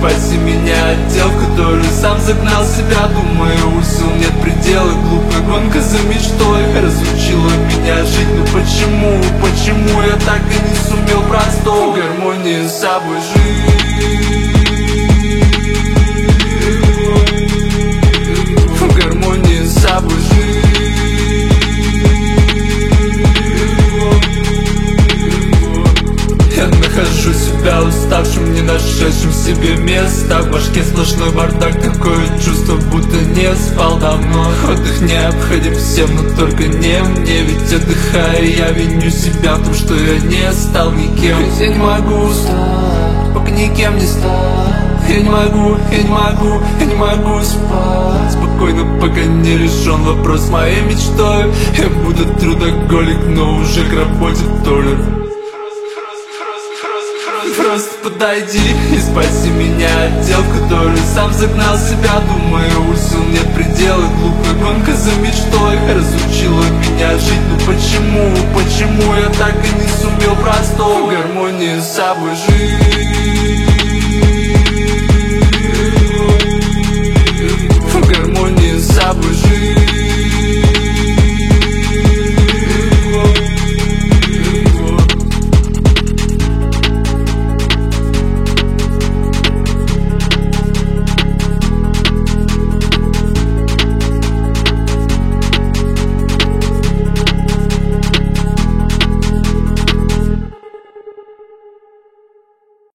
спаси меня от дел, в которые сам загнал себя. Думаю, у сил нет предела, глупая гонка за мечтой разучила меня жить. Но почему я так и не сумел простой в гармонии с собой жить? В гармонии с собой жить. Я нахожу себя уставшим, не нашедшим себе места. В башке сплошной бардак, такое чувство, будто не спал давно. Отдых необходим всем, но только не мне. Ведь отдыхая, я виню себя в том, что я не стал никем. Ведь я не могу устать, пока никем не стал. Я не могу спать спокойно, пока не решен вопрос с моей мечтой. Я буду трудоголик, но уже к работе толер. Просто подойди и спаси меня от дел, в которые сам загнал себя. Думаю, у сил нет предела, глупая гонка за мечтой разучила меня жить. Но почему я так и не сумел простой в гармонии с собой жить?